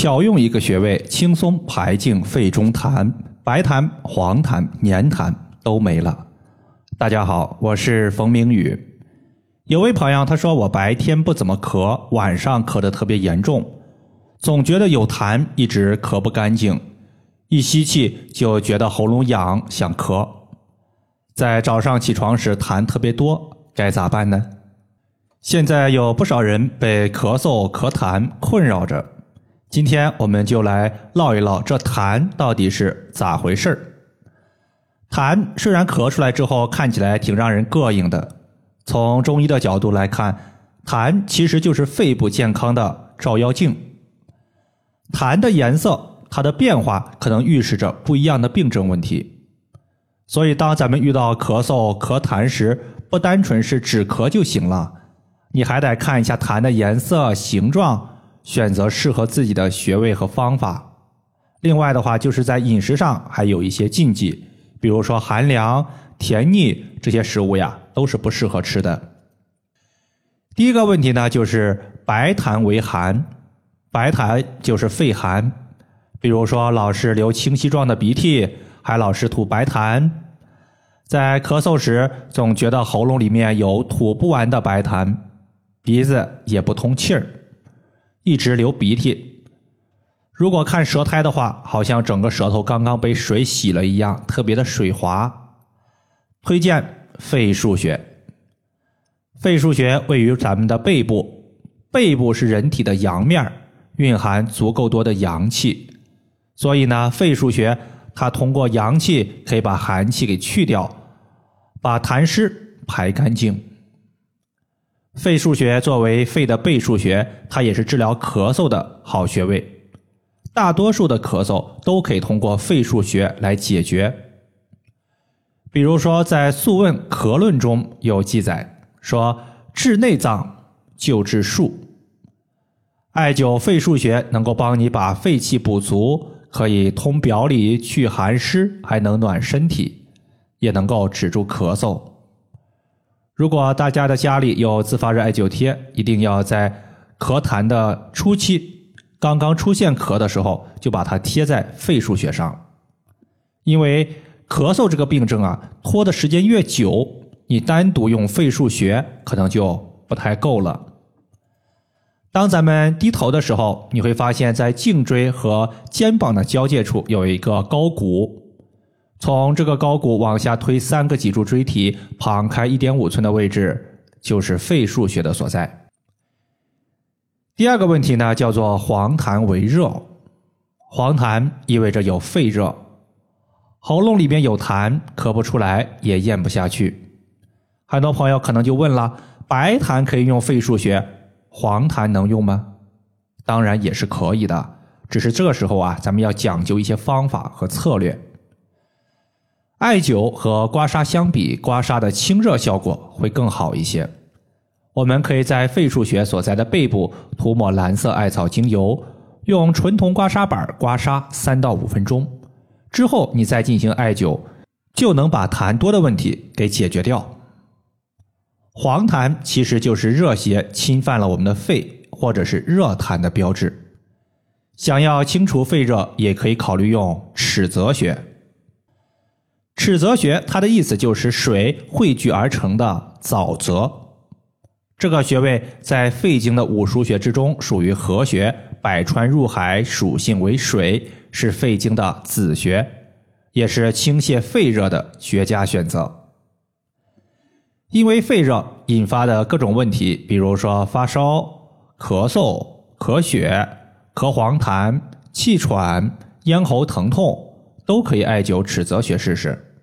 巧用一个穴位，轻松排净肺中痰，白痰、黄痰、黏痰都没了。大家好，我是冯明宇。有位朋友他说，我白天不怎么咳，晚上咳得特别严重，总觉得有痰，一直咳不干净，一吸气就觉得喉咙痒，想咳。在早上起床时痰特别多，该咋办呢？现在有不少人被咳嗽、咳痰困扰着，今天我们就来唠一唠这痰到底是咋回事。痰虽然咳出来之后看起来挺让人膈应的，从中医的角度来看，痰其实就是肺部健康的照妖镜。痰的颜色，它的变化可能预示着不一样的病症问题。所以当咱们遇到咳嗽、咳痰时，不单纯是止咳就行了，你还得看一下痰的颜色、形状，选择适合自己的穴位和方法。另外的话，就是在饮食上还有一些禁忌，比如说寒凉、甜腻这些食物呀，都是不适合吃的。第一个问题呢，就是白痰为寒。白痰就是肺寒，比如说老是流清晰状的鼻涕，还老是吐白痰，在咳嗽时总觉得喉咙里面有吐不完的白痰，鼻子也不通气儿，一直流鼻涕。如果看舌苔的话，好像整个舌头刚刚被水洗了一样，特别的水滑。推荐肺腧穴。肺腧穴位于咱们的背部，背部是人体的阳面，蕴含足够多的阳气，所以呢，肺腧穴它通过阳气可以把寒气给去掉，把痰湿排干净。肺腧穴作为肺的背腧穴，它也是治疗咳嗽的好穴位。大多数的咳嗽都可以通过肺腧穴来解决。比如说在《素问·咳论》中有记载说，治内脏就治腧。艾灸肺腧穴能够帮你把肺气补足，可以通表里、去寒湿，还能暖身体，也能够止住咳嗽。如果大家的家里有自发热艾灸贴，一定要在咳痰的初期，刚刚出现咳的时候，就把它贴在肺腧穴上。因为咳嗽这个病症啊，拖的时间越久，你单独用肺腧穴可能就不太够了。当咱们低头的时候，你会发现在颈椎和肩膀的交界处有一个高骨，从这个高骨往下推3个脊柱椎体，旁开 1.5 寸的位置就是肺腧穴的所在。第二个问题呢，叫做黄痰为热。黄痰意味着有肺热，喉咙里面有痰，咳不出来，也咽不下去。很多朋友可能就问了，白痰可以用肺腧穴，黄痰能用吗？当然也是可以的，只是这个时候啊，咱们要讲究一些方法和策略。艾灸和刮痧相比，刮痧的清热效果会更好一些。我们可以在肺腧穴所在的背部涂抹蓝色艾草精油，用纯铜刮痧板刮痧3到5分钟，之后你再进行艾灸，就能把痰多的问题给解决掉。黄痰其实就是热邪侵犯了我们的肺，或者是热痰的标志。想要清除肺热，也可以考虑用尺泽穴。尺泽穴它的意思就是水汇聚而成的沼泽。这个穴位在肺经的5腧穴之中属于合穴，百川入海，属性为水，是肺经的子穴，也是清泻肺热的绝佳选择。因为肺热引发的各种问题，比如说发烧、咳嗽、咳血、咳黄痰、气喘、咽喉疼痛，都可以艾灸尺泽穴试试。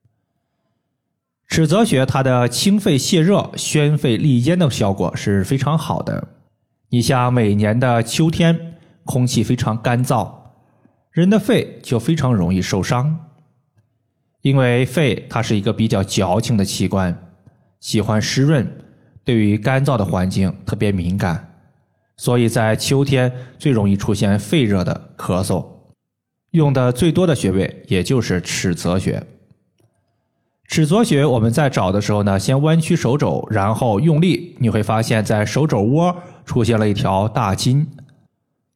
尺泽穴它的清肺泻热、宣肺利咽的效果是非常好的。你像每年的秋天，空气非常干燥，人的肺就非常容易受伤。因为肺它是一个比较矫情的器官，喜欢湿润，对于干燥的环境特别敏感，所以在秋天最容易出现肺热的咳嗽。用的最多的穴位也就是尺泽穴。尺泽穴我们在找的时候呢，先弯曲手肘，然后用力，你会发现在手肘窝出现了一条大筋，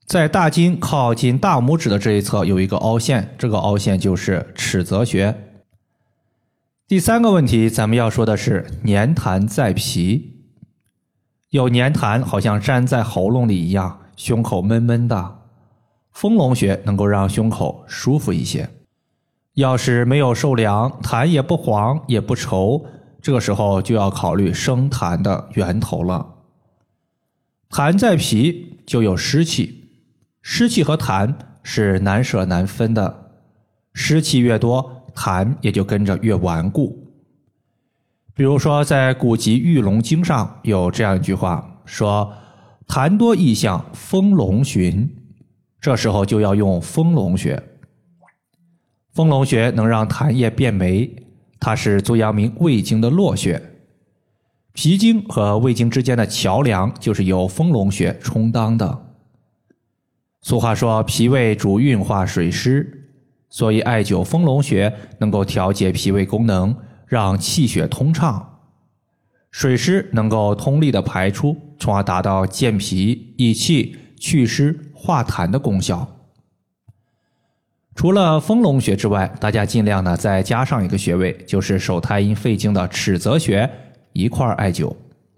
在大筋靠近大拇指的这一侧有一个凹陷，这个凹陷就是尺泽穴。第三个问题咱们要说的是粘痰在皮。有粘痰好像粘在喉咙里一样，胸口闷闷的，丰隆穴能够让胸口舒服一些。要是没有受凉，痰也不黄也不稠，这个时候就要考虑生痰的源头了。痰在皮就有湿气，湿气和痰是难舍难分的，湿气越多，痰也就跟着越顽固。比如说在古籍《玉龙经》上有这样一句话，说痰多易象丰隆循，这时候就要用丰隆穴。丰隆穴能让痰液变霉，它是足阳明胃经的络穴，脾经和胃经之间的桥梁就是由丰隆穴充当的。俗话说脾胃主运化水湿，所以艾灸丰隆穴能够调节脾胃功能，让气血通畅，水湿能够通利的排出，从而达到健脾益气祛湿化痰的功效。除了丰隆穴之外，大家尽量呢再加上一个穴位，就是手太阴肺经的尺泽穴一块艾灸。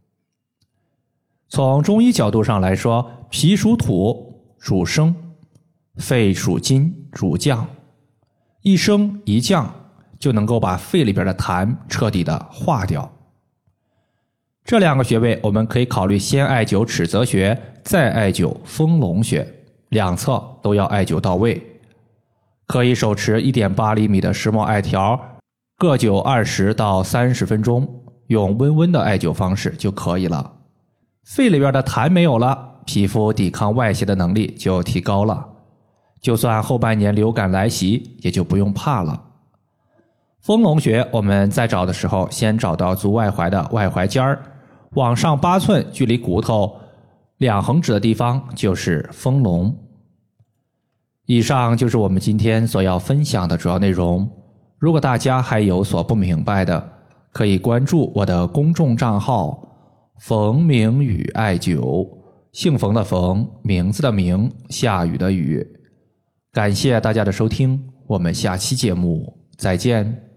从中医角度上来说，脾属土主升，肺属金主降，一升一降就能够把肺里边的痰彻底的化掉。这两个穴位我们可以考虑先艾灸尺泽穴，再艾灸丰隆穴，两侧都要艾灸到位。可以手持 1.8 厘米的石墨艾条，各灸20到30分钟，用温温的艾灸方式就可以了。肺里边的痰没有了，皮肤抵抗外邪的能力就提高了，就算后半年流感来袭也就不用怕了。丰隆穴我们在找的时候，先找到足外踝的外踝尖儿，往上8寸，距离骨头2横指的地方就是丰隆。以上就是我们今天所要分享的主要内容。如果大家还有所不明白的，可以关注我的公众账号冯明宇艾灸，姓冯的冯，名字的名，下雨的雨。感谢大家的收听，我们下期节目再见。